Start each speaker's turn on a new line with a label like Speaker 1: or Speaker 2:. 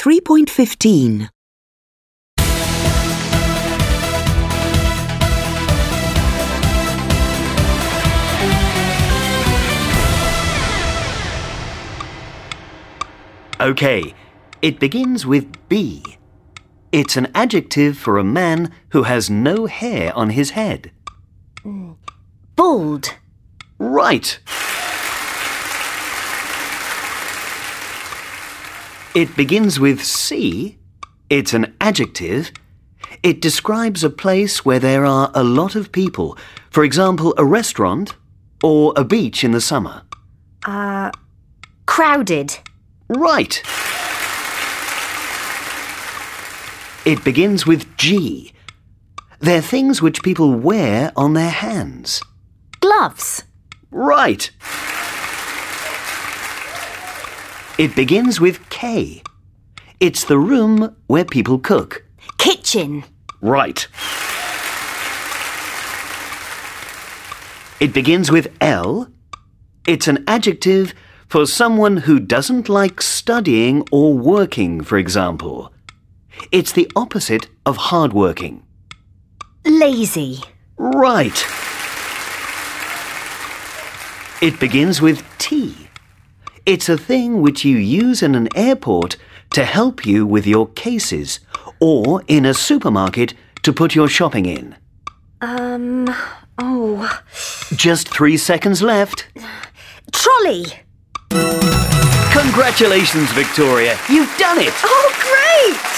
Speaker 1: 3.15.
Speaker 2: OK, it begins with B. It's an adjective for a man who has no hair on his head.
Speaker 3: Bald.
Speaker 2: Right. It begins with C. It's an adjective. It describes a place where there are a lot of people. For example, a restaurant or a beach in the summer.
Speaker 3: Crowded.
Speaker 2: Right. It begins with G. They're things which people wear on their hands.
Speaker 3: Gloves.
Speaker 2: Right. It begins with K. It's the room where people cook.
Speaker 3: Kitchen.
Speaker 2: Right. It begins with L. It's an adjective for someone who doesn't like studying or working, for example. It's the opposite of hardworking.
Speaker 3: Lazy.
Speaker 2: Right. It begins with T. It's a thing which you use in an airport to help you with your cases or in a supermarket to put your shopping in. Just 3 seconds left.
Speaker 3: Trolley.
Speaker 2: Congratulations, Victoria. You've done it.
Speaker 3: Oh, great!